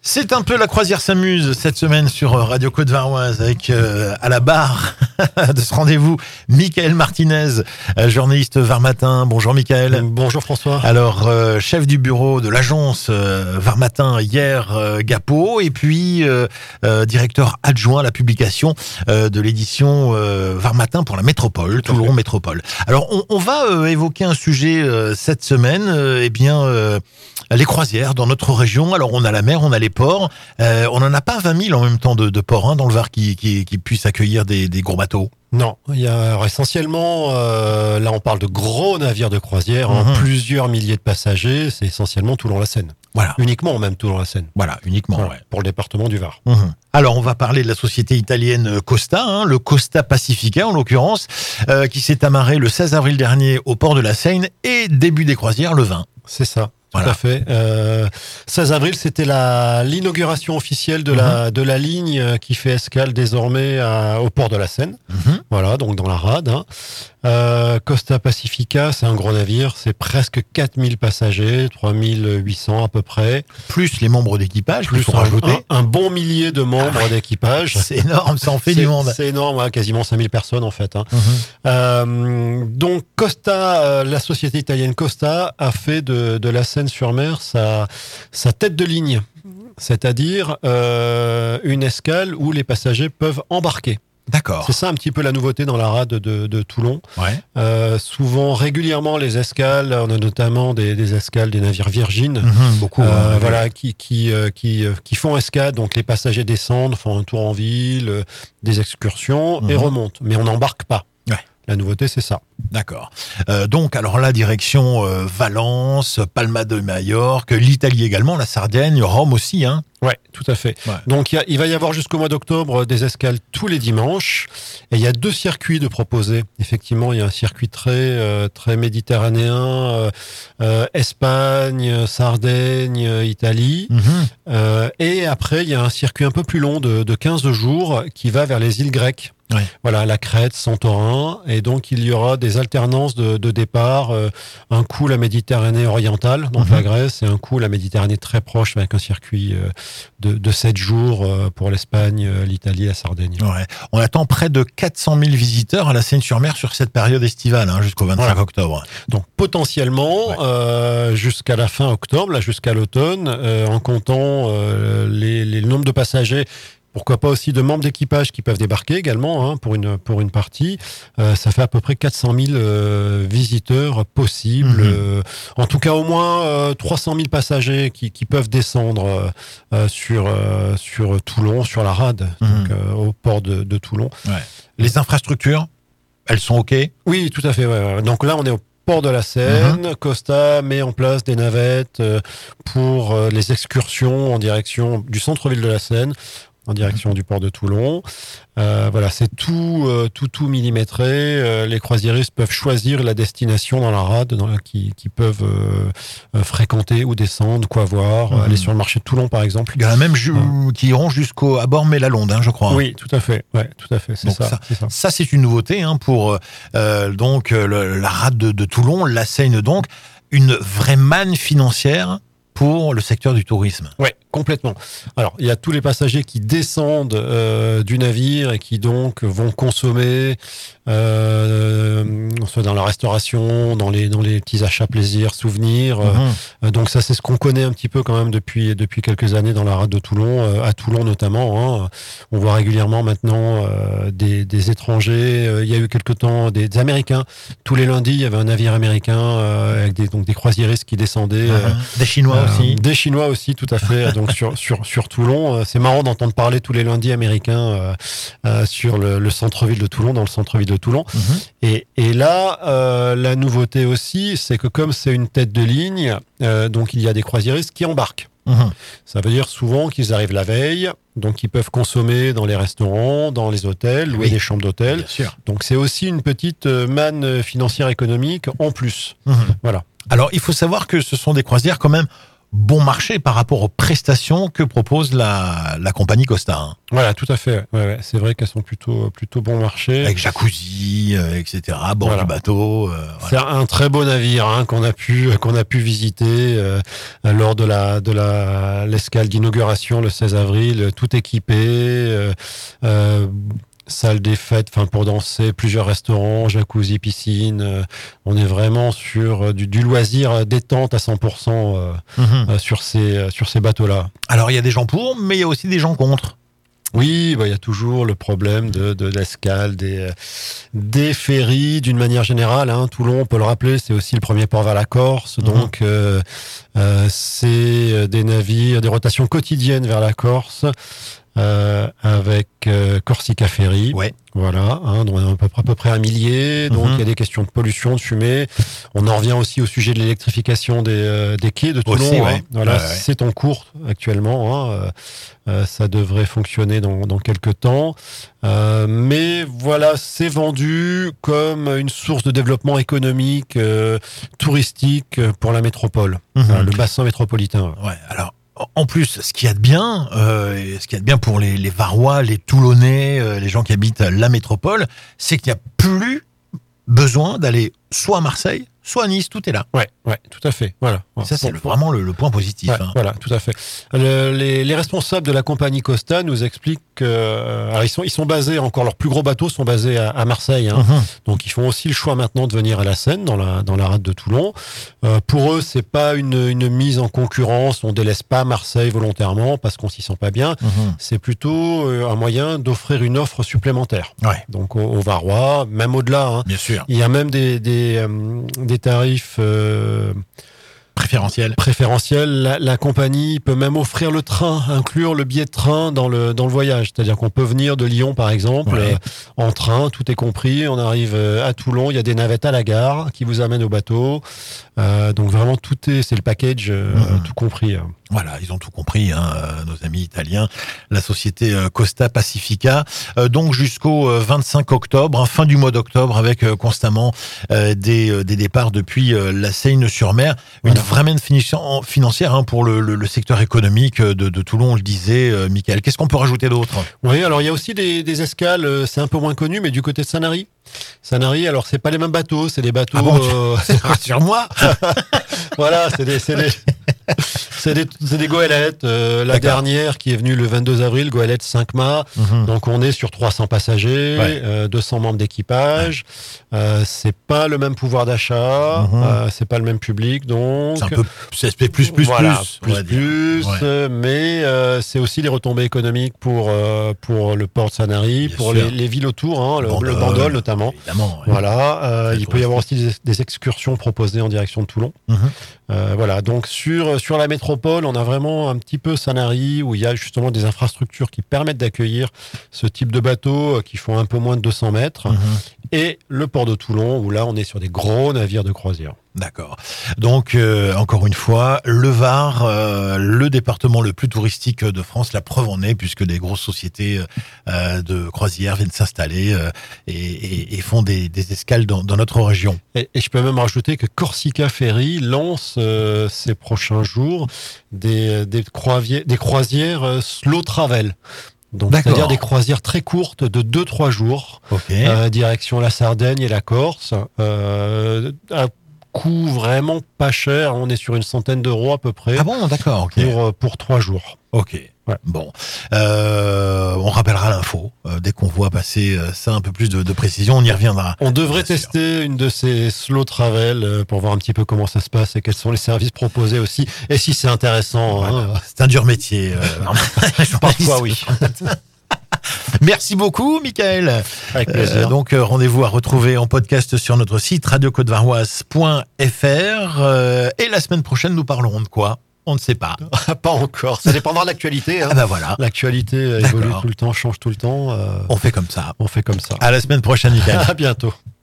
C'est un peu la croisière s'amuse cette semaine sur Radio Côte Varoise avec à la barre de ce rendez-vous Michael Martinez, journaliste Var Matin. Bonjour Michael. Bonjour François. Alors chef du bureau de l'agence Var Matin hier Gapo et puis directeur adjoint à la publication de l'édition Var Matin pour la métropole, Toulon Métropole. Alors on va évoquer un sujet cette semaine, les croisières dans notre région. Alors on a la mer, on a les ports. On n'en a pas 20 000 en même temps de ports dans le Var qui puissent accueillir des gros bateaux. Non, il y a essentiellement, là on parle de gros navires de croisière, plusieurs milliers de passagers, c'est essentiellement Toulon-la-Seine. Voilà. Uniquement même Toulon-la-Seine. Voilà, uniquement. Voilà, ouais. pour le département du Var. Alors on va parler de la société italienne Costa, le Costa Pacifica en l'occurrence, qui s'est amarré le 16 avril dernier au port de la Seine et début des croisières le 20. C'est ça. Tout Voilà. à fait. 16 avril, c'était l'inauguration officielle de la ligne qui fait escale désormais au port de la Seine. Voilà, donc dans la rade. Costa Pacifica, c'est un gros navire, c'est presque 4000 passagers, 3800 à peu près. Plus les membres d'équipage, Plus faut rajouter. un bon millier de membres d'équipage. C'est énorme, ça en fait du monde. C'est énorme, quasiment 5000 personnes en fait. Donc Costa, la société italienne Costa a fait de la Seine-sur-Mer sa tête de ligne, c'est-à-dire une escale où les passagers peuvent embarquer. D'accord. C'est ça un petit peu la nouveauté dans la rade de Toulon. Ouais. Souvent, régulièrement, les escales, on a notamment des escales des navires Virgin, Beaucoup. voilà, qui font escale. Donc les passagers descendent, font un tour en ville, des excursions et remontent. Mais on n'embarque pas. Ouais. La nouveauté, c'est ça. D'accord. Donc, alors là, direction Valence, Palma de Majorque, l'Italie également, la Sardaigne, Rome aussi, hein. Ouais, tout à fait. Ouais. Donc il va y avoir jusqu'au mois d'octobre des escales tous les dimanches. Et il y a 2 circuits de proposés. Effectivement, il y a un circuit très méditerranéen, Espagne, Sardaigne, Italie. Et après, il y a un circuit un peu plus long de 15 jours qui va vers les îles grecques. Ouais. Voilà, la Crète, Santorin, et donc il y aura des alternances de départ, un coup la Méditerranée orientale, donc la Grèce, et un coup la Méditerranée très proche avec un circuit de 7 jours pour l'Espagne, l'Italie, la Sardaigne. Ouais. On attend près de 400 000 visiteurs à la Seine-sur-Mer sur cette période estivale, jusqu'au 25 octobre. Donc potentiellement, jusqu'à la fin octobre, là, jusqu'à l'automne, en comptant le nombre de passagers. Pourquoi pas aussi de membres d'équipage qui peuvent débarquer également pour une partie. Ça fait à peu près 400 000 visiteurs possibles. En tout cas, au moins 300 000 passagers qui peuvent descendre sur Toulon, sur la rade, donc, au port de Toulon. Ouais. Les infrastructures, elles sont OK? Oui, tout à fait. Ouais. Donc là, on est au port de la Seine. Costa met en place des navettes pour les excursions en direction du centre-ville de la Seine, en direction du port de Toulon. Voilà, c'est tout millimétré. Les croisiéristes peuvent choisir la destination dans la rade qui peuvent fréquenter ou descendre, quoi voir, aller sur le marché de Toulon par exemple. Il y en a même qui iront à Bormes-et-la-Londe, je crois. Oui, tout à fait. Ouais, tout à fait. C'est donc ça. Ça, c'est une nouveauté pour la rade de Toulon, la Seine donc, une vraie manne financière pour le secteur du tourisme. Ouais, complètement. Alors, il y a tous les passagers qui descendent du navire et qui donc vont consommer, soit dans la restauration, dans les petits achats plaisirs, souvenirs. Donc ça, c'est ce qu'on connaît un petit peu quand même depuis quelques années dans la rade de Toulon, à Toulon notamment. On voit régulièrement maintenant des étrangers. Il y a eu quelque temps des Américains. Tous les lundis, il y avait un navire américain avec des croisiéristes qui descendaient. Des Chinois aussi. Des Chinois aussi, tout à fait. Donc sur Toulon, c'est marrant d'entendre parler tous les lundis américains sur le centre-ville de Toulon, dans le centre-ville de Toulon. Et là, la nouveauté aussi, c'est que comme c'est une tête de ligne, donc il y a des croisiéristes qui embarquent. Ça veut dire souvent qu'ils arrivent la veille, donc ils peuvent consommer dans les restaurants, dans les hôtels, louer des chambres d'hôtel. Bien sûr. Donc c'est aussi une petite manne financière économique en plus. Voilà. Alors, il faut savoir que ce sont des croisières quand même bon marché par rapport aux prestations que propose la compagnie Costa. Hein. Voilà, tout à fait. Ouais, c'est vrai qu'elles sont plutôt bon marché. Avec jacuzzi, etc. Bord du bateau. Voilà. C'est un très beau navire qu'on a pu visiter lors de l'escale d'inauguration le 16 avril. Tout équipé. Salle des fêtes, pour danser, plusieurs restaurants, jacuzzi, piscine. On est vraiment sur du loisir détente à 100% sur ces bateaux-là. Alors, il y a des gens pour, mais il y a aussi des gens contre. Oui, il y a toujours le problème de l'escale, des ferries d'une manière générale. Toulon, on peut le rappeler, c'est aussi le premier port vers la Corse. Donc, c'est des navires, des rotations quotidiennes vers la Corse. Avec Corsica Ferry. Ouais. Voilà, donc on est à peu près 1 millier. Donc il y a des questions de pollution, de fumée. On en revient aussi au sujet de l'électrification des quais de Toulon. Aussi, ouais. Voilà, c'est en cours actuellement. Ça devrait fonctionner dans quelques temps. Mais voilà, c'est vendu comme une source de développement économique, touristique pour la métropole, le bassin métropolitain. Ouais, alors. En plus, ce qu'il y a de bien pour les Varois, les Toulonnais, les gens qui habitent la métropole, c'est qu'il n'y a plus besoin d'aller soit à Marseille, soit à Nice, tout est là. Ouais, tout à fait. Voilà. Ça, c'est vraiment le point positif. Ouais, Voilà, tout à fait. Les responsables de la compagnie Costa nous expliquent alors ils sont basés, encore leurs plus gros bateaux sont basés à Marseille. Donc ils font aussi le choix maintenant de venir à la Seine, dans la rade de Toulon. Pour eux, c'est pas une mise en concurrence. On délaisse pas Marseille volontairement parce qu'on s'y sent pas bien. C'est plutôt un moyen d'offrir une offre supplémentaire. Ouais. Donc aux Varois, même au-delà. Bien sûr. Il y a même des tarifs préférentiels. La compagnie peut même offrir le train, inclure le billet de train dans le voyage. C'est-à-dire qu'on peut venir de Lyon, par exemple, en train, tout est compris. On arrive à Toulon, il y a des navettes à la gare qui vous amènent au bateau. Donc vraiment, c'est le package, tout compris. Voilà, ils ont tout compris, nos amis italiens, la société Costa Pacifica. Donc jusqu'au 25 octobre, fin du mois d'octobre, avec constamment des départs depuis la Seyne-sur-Mer. Une vraie manne financière pour le secteur économique de Toulon, on le disait, Michael. Qu'est-ce qu'on peut rajouter d'autre ? Oui, alors il y a aussi des escales, c'est un peu moins connu, mais du côté de Sanary. Sanary, alors c'est pas les mêmes bateaux, c'est des bateaux... Ah bon, rassure-moi. Voilà, c'est des goélettes. La dernière qui est venue le 22 avril, goélette 5 mâts. Donc on est sur 300 passagers, 200 membres d'équipage. C'est pas le même pouvoir d'achat, c'est pas le même public, donc c'est un peu CSP++. Voilà, plus, mais c'est aussi les retombées économiques pour le port de Sanary, bien pour les villes autour, le Bandol notamment. Évidemment, voilà, il peut y avoir aussi des excursions proposées en direction de Toulon. Voilà, donc sur la métropole, on a vraiment un petit peu Sanary où il y a justement des infrastructures qui permettent d'accueillir ce type de bateaux qui font un peu moins de 200 mètres. Et le port de Toulon où là, on est sur des gros navires de croisière. D'accord. Donc, encore une fois, le Var, le département le plus touristique de France, la preuve en est, puisque des grosses sociétés de croisière viennent s'installer et font des escales dans notre région. Et je peux même rajouter que Corsica Ferry lance ces prochains jours des croisières slow travel. Donc, c'est-à-dire des croisières très courtes de 2-3 jours, direction la Sardaigne et la Corse, à coût vraiment pas cher. On est sur une centaine d'euros à peu près. Ah bon, d'accord. Pour 3 jours. Ok. Ouais. Bon, on rappellera l'info dès qu'on voit passer ça, un peu plus de précision, on y reviendra. On devrait tester une de ces slow travel pour voir un petit peu comment ça se passe et quels sont les services proposés aussi, et si c'est intéressant. Voilà. C'est un dur métier. Parfois, oui. Merci beaucoup, Michael. Avec plaisir. Donc, rendez-vous à retrouver en podcast sur notre site radiocôtevaroise.fr. Et la semaine prochaine, nous parlerons de quoi ? On ne sait pas. Pas encore. Ça dépendra de l'actualité. Ah bah voilà. L'actualité évolue tout le temps, change tout le temps. On fait comme ça. On fait comme ça. À la semaine prochaine, Michael. À bientôt.